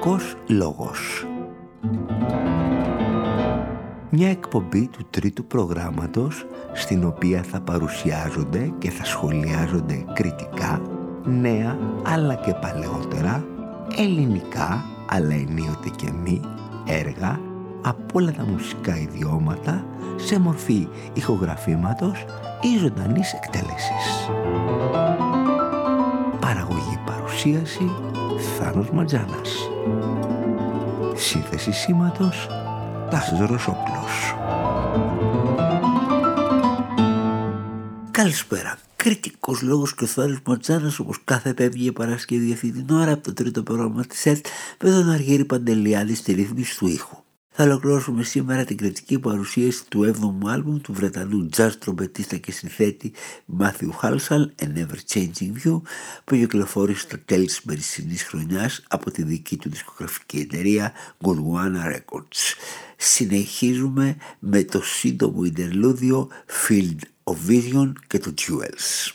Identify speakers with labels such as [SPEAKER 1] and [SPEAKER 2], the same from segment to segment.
[SPEAKER 1] Κριτικός λόγος. Μια εκπομπή του τρίτου προγράμματος στην οποία θα παρουσιάζονται και θα σχολιάζονται κριτικά νέα αλλά και παλαιότερα, ελληνικά αλλά ενίοτε και μη έργα από όλα τα μουσικά ιδιώματα σε μορφή ηχογραφήματος ή ζωντανής εκτέλεσης. Παραγωγή παρουσίαση Θάνος Ματζάνας. Σύνθεση σήματος Τάσος Ρωσόπουλος. Καλησπέρα. Κριτικός λόγος και ο Θάνος Ματζάνας, όπως κάθε Πέμπτη και Παρασκευή αυτή την ώρα από το τρίτο πρόγραμμα της ΕΡΤ, με τον Αργύρη Παντελιάδη στη ρύθμιση του ήχου. Θα ολοκληρώσουμε σήμερα την κριτική παρουσίαση του 7ου άλμπουμ του Βρετανού jazz τρομπετίστα και συνθέτη Matthew Halsall, A Never Changing View, που κυκλοφόρησε στα τέλη της περσινής χρονιάς από τη δική του δισκογραφική εταιρεία Gondwana Records. Συνεχίζουμε με το σύντομο ιντερλούδιο Field of Vision και το Jewels.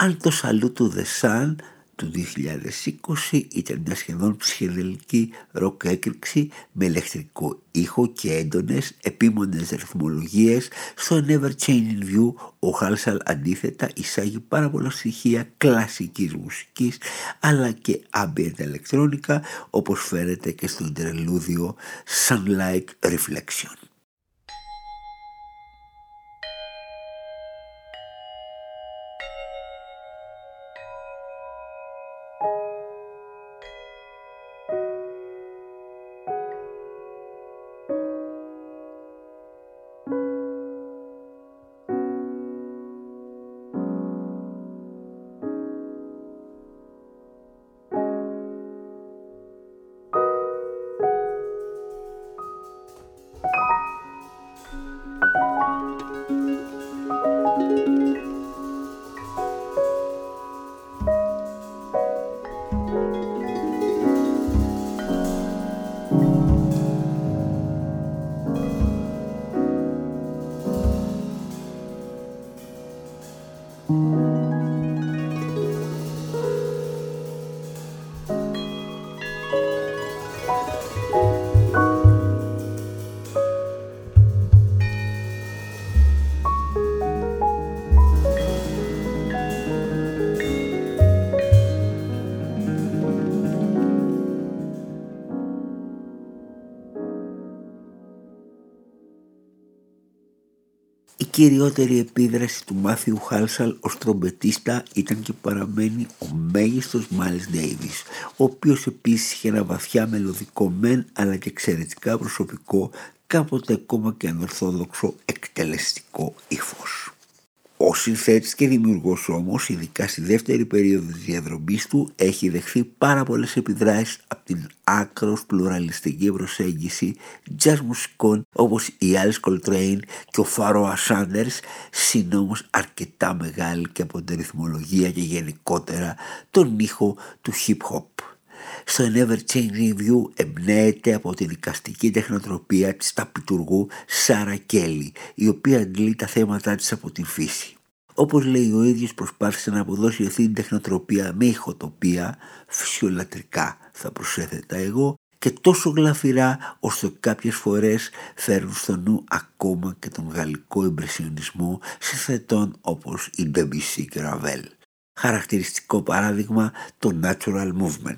[SPEAKER 1] Αν το Salute to the Sun του 2020 ήταν μια σχεδόν ψυχεδελική ροκ έκρηξη με ηλεκτρικό ήχο και έντονες επίμονες ρυθμολογίες, στο Never Changing View ο Halsall αντίθετα εισάγει πάρα πολλά στοιχεία κλασικής μουσικής αλλά και ambient ηλεκτρόνικα, όπως φαίνεται και στο interlúdio Sunlight Reflection. Η κυριότερη επίδραση του Μάθιου Halsall ως τρομπετίστα ήταν και παραμένει ο μέγιστος Miles Davis, ο οποίος επίσης είχε ένα βαθιά μελωδικό μεν αλλά και εξαιρετικά προσωπικό, κάποτε ακόμα και ανορθόδοξο εκτελεστικό ύφος. Ο συνθέτης και δημιουργός όμως, ειδικά στη δεύτερη περίοδο της διαδρομής του, έχει δεχθεί πάρα πολλές επιδράσεις από την άκρως πλουραλιστική προσέγγιση jazz μουσικών όπως η Alice Coltrane και ο Pharoah Sanders, συν όμως αρκετά μεγάλη και από την ρυθμολογία και γενικότερα τον ήχο του hip hop. Στο Never Changing View εμπνέεται από τη δικαστική τεχνοτροπία της ταπιτουργού Σάρα Κέλλη, η οποία αντλεί τα θέματα της από την φύση. Όπως λέει ο ίδιος, προσπάθησε να αποδώσει αυτή την τεχνοτροπία με ηχοτοπία, φυσιολατρικά θα προσέθετα εγώ, και τόσο γλαφυρά ώστε κάποιες φορές φέρνουν στο νου ακόμα και τον γαλλικό ιμπρεσιονισμό συνθετών όπως η Debussy και Ravel. Χαρακτηριστικό παράδειγμα το Natural Movement.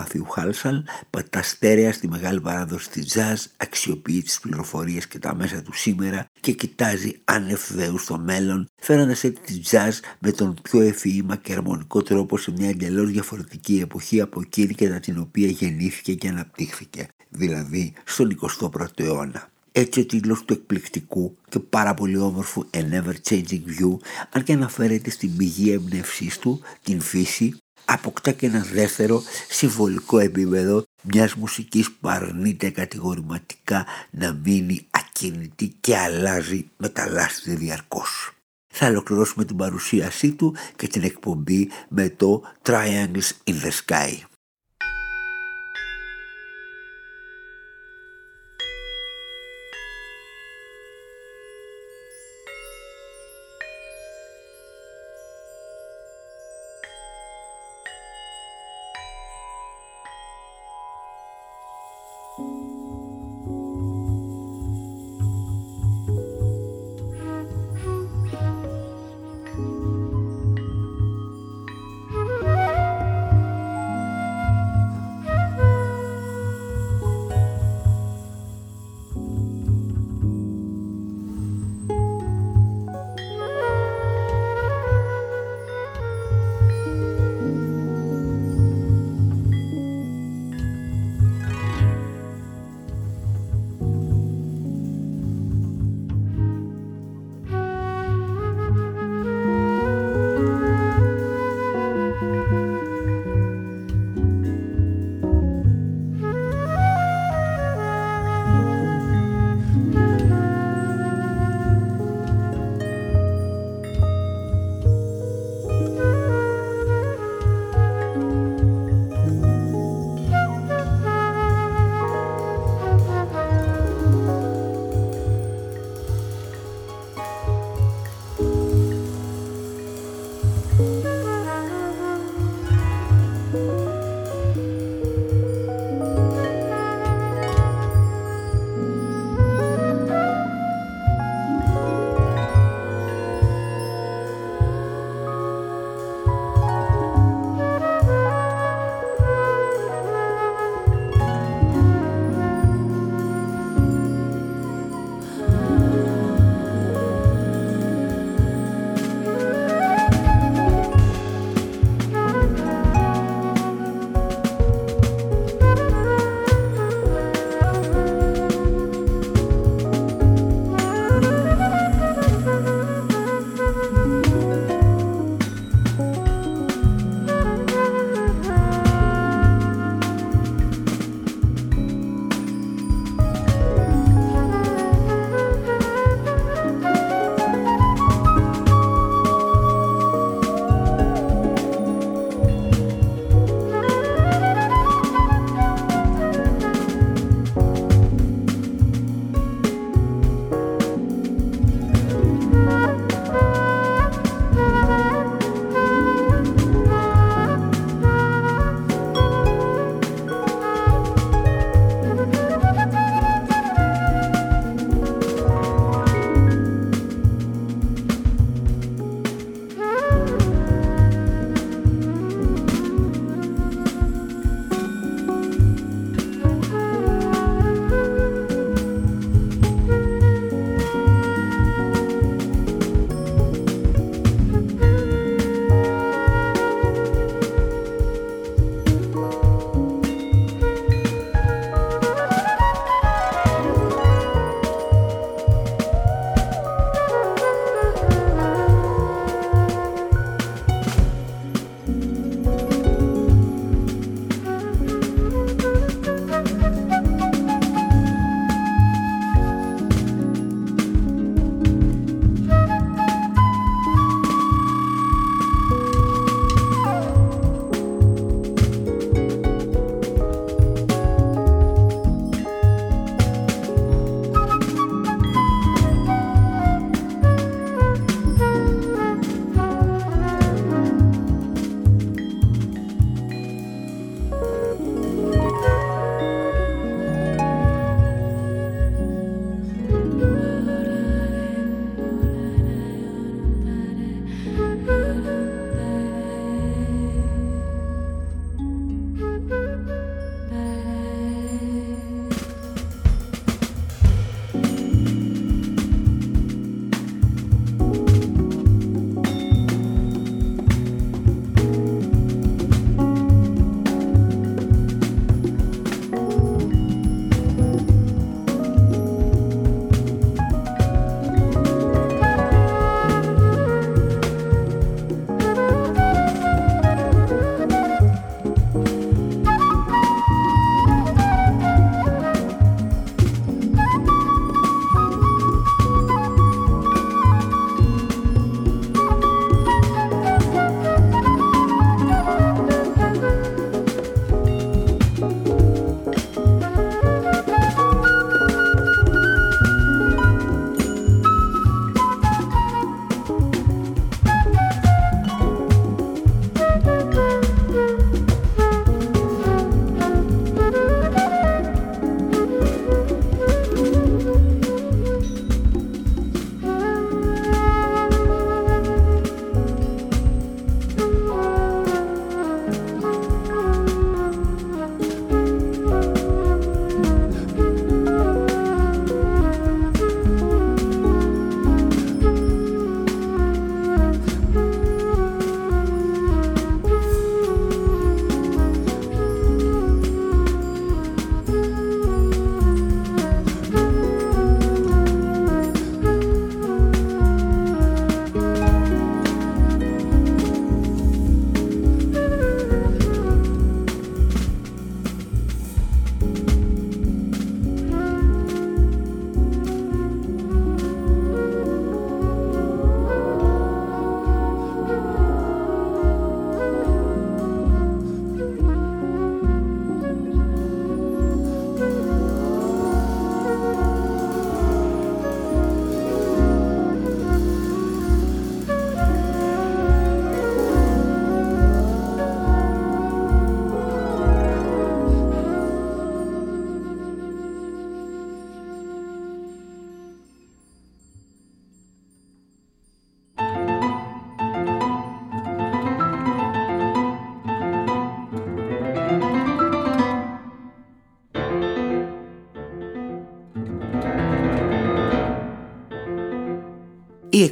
[SPEAKER 1] Μάθιου Χάλσαλ πατά στέρεα στη μεγάλη παράδοση της jazz, αξιοποιεί τις πληροφορίες και τα μέσα του σήμερα και κοιτάζει ανευθέου στο μέλλον, φέροντας έτσι τη jazz με τον πιο ευφυή και αρμονικό τρόπο σε μια εντελώς διαφορετική εποχή από εκείνη κατά την οποία γεννήθηκε και αναπτύχθηκε, δηλαδή στον 21ο αιώνα. Έτσι ο τίτλος του εκπληκτικού και πάρα πολύ όμορφου A Never Changing View, αν και αναφέρεται στην πηγή έμπνευσής του, την φύση, αποκτά και ένα δεύτερο συμβολικό επίπεδο μιας μουσικής που αρνείται κατηγορηματικά να μείνει ακίνητη και αλλάζει, μεταλλάσσεται διαρκώς. Θα ολοκληρώσουμε την παρουσίασή του και την εκπομπή με το Triangles in the Sky.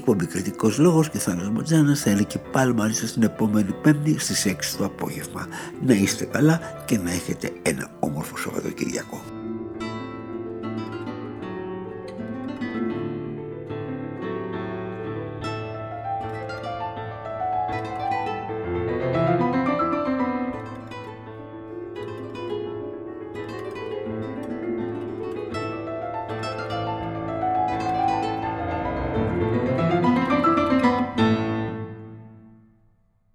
[SPEAKER 1] εκπομπή Κριτικός Λόγος και ο Θάνος Ματζάνας θα είναι και πάλι μαζί σας την επόμενη Πέμπτη στις 6 το απόγευμα. Να είστε καλά και να έχετε ένα όμορφο Σαββατοκυριακό.